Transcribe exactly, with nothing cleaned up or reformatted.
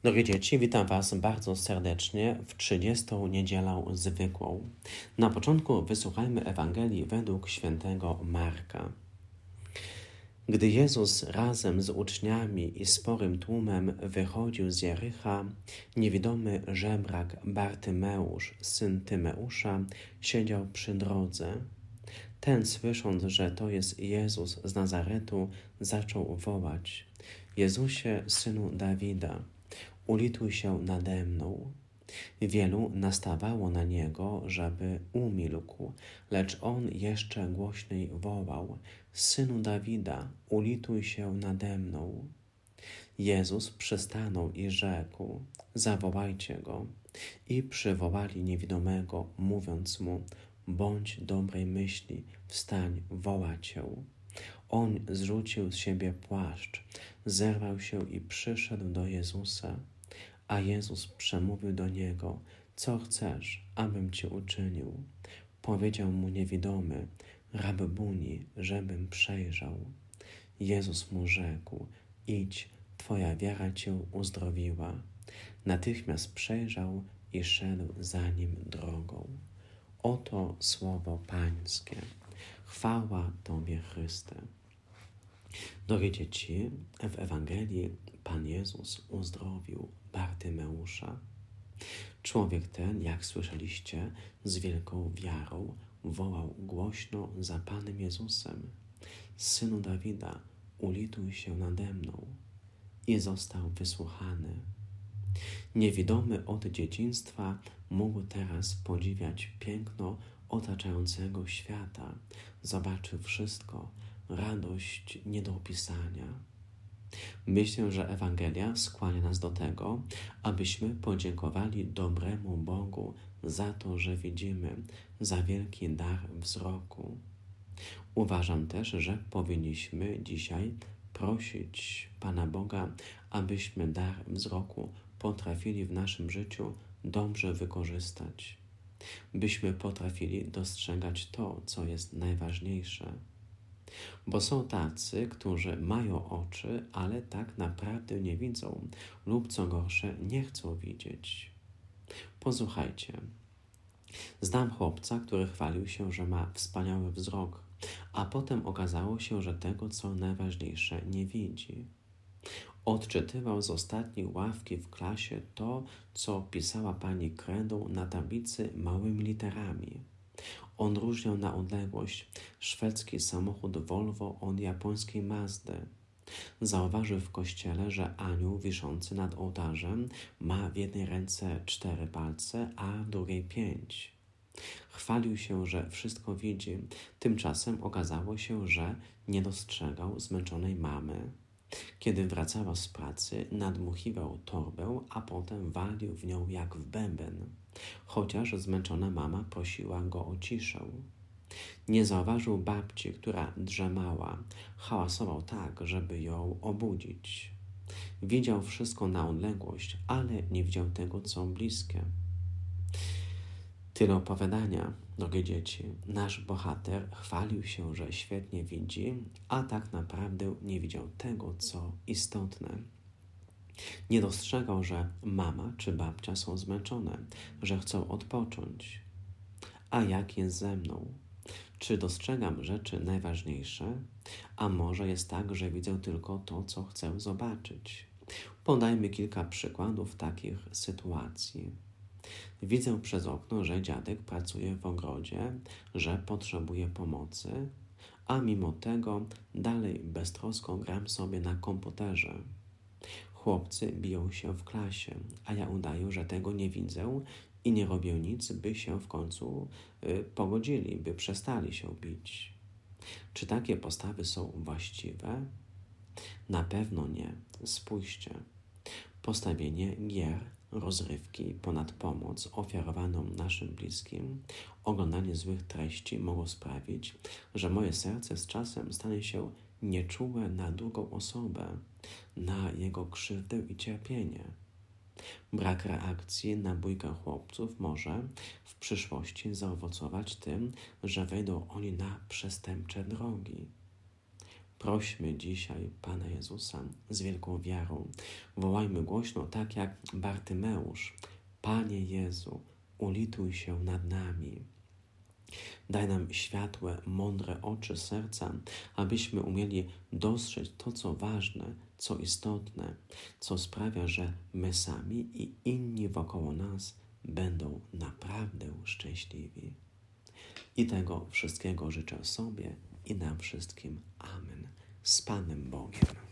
Drogie dzieci, witam Was bardzo serdecznie w trzydziestą niedzielę zwykłą. Na początku wysłuchajmy Ewangelii według świętego Marka. Gdy Jezus razem z uczniami i sporym tłumem wychodził z Jericha, niewidomy żebrak Bartymeusz, syn Tymeusza, siedział przy drodze. Ten, słysząc, że to jest Jezus z Nazaretu, zaczął wołać: Jezusie, synu Dawida, ulituj się nade mną. Wielu nastawało na niego, żeby umilkł, lecz on jeszcze głośniej wołał: Synu Dawida, ulituj się nade mną. Jezus przystanął i rzekł: Zawołajcie go. I przywołali niewidomego, mówiąc mu: Bądź dobrej myśli, wstań, woła cię. On zrzucił z siebie płaszcz, zerwał się i przyszedł do Jezusa. A Jezus przemówił do niego: Co chcesz, abym ci uczynił? Powiedział mu niewidomy: Rabbuni, żebym przejrzał. Jezus mu rzekł: Idź, twoja wiara cię uzdrowiła. Natychmiast przejrzał i szedł za nim drogą. Oto słowo Pańskie. Chwała Tobie, Chryste. Drogie dzieci, w Ewangelii Pan Jezus uzdrowił Bartymeusza. Człowiek ten, jak słyszeliście, z wielką wiarą wołał głośno za Panem Jezusem: Synu Dawida, ulituj się nade mną. I został wysłuchany. Niewidomy od dzieciństwa mógł teraz podziwiać piękno otaczającego świata. Zobaczył wszystko, radość nie do opisania. Myślę, że Ewangelia skłania nas do tego, abyśmy podziękowali dobremu Bogu za to, że widzimy, za wielki dar wzroku. Uważam też, że powinniśmy dzisiaj prosić Pana Boga, abyśmy dar wzroku potrafili w naszym życiu dobrze wykorzystać, byśmy potrafili dostrzegać to, co jest najważniejsze. Bo są tacy, którzy mają oczy, ale tak naprawdę nie widzą lub co gorsze, nie chcą widzieć. Posłuchajcie. Znam chłopca, który chwalił się, że ma wspaniały wzrok, a potem okazało się, że tego, co najważniejsze, nie widzi. Odczytywał z ostatniej ławki w klasie to, co pisała pani kredą na tablicy małymi literami. On różniał na odległość szwedzki samochód Volvo od japońskiej Mazdy. Zauważył w kościele, że anioł wiszący nad ołtarzem ma w jednej ręce cztery palce, a w drugiej pięć. Chwalił się, że wszystko widzi. Tymczasem okazało się, że nie dostrzegał zmęczonej mamy. Kiedy wracała z pracy, nadmuchiwał torbę, a potem walił w nią jak w bęben, chociaż zmęczona mama prosiła go o ciszę. Nie zauważył babci, która drzemała, hałasował tak, żeby ją obudzić. Widział wszystko na odległość, ale nie widział tego, co bliskie. Tyle opowiadania, drogie dzieci. Nasz bohater chwalił się, że świetnie widzi, a tak naprawdę nie widział tego, co istotne. Nie dostrzegał, że mama czy babcia są zmęczone, że chcą odpocząć. A jak jest ze mną? Czy dostrzegam rzeczy najważniejsze? A może jest tak, że widzę tylko to, co chcę zobaczyć? Podajmy kilka przykładów takich sytuacji. Widzę przez okno, że dziadek pracuje w ogrodzie, że potrzebuje pomocy, a mimo tego dalej beztrosko gram sobie na komputerze. Chłopcy biją się w klasie, a ja udaję, że tego nie widzę i nie robię nic, by się w końcu y, pogodzili, by przestali się bić. Czy takie postawy są właściwe? Na pewno nie. Spójrzcie. Postawienie gier, rozrywki ponad pomoc ofiarowaną naszym bliskim, oglądanie złych treści mogą sprawić, że moje serce z czasem stanie się nieczułe na drugą osobę, na jego krzywdę i cierpienie. Brak reakcji na bójkę chłopców może w przyszłości zaowocować tym, że wejdą oni na przestępcze drogi. Prośmy dzisiaj Pana Jezusa z wielką wiarą. Wołajmy głośno, tak jak Bartymeusz: Panie Jezu, ulituj się nad nami. Daj nam światłe, mądre oczy serca, abyśmy umieli dostrzec to, co ważne, co istotne, co sprawia, że my sami i inni wokoło nas będą naprawdę szczęśliwi. I tego wszystkiego życzę sobie i nam wszystkim. Amen. Z Panem Bogiem.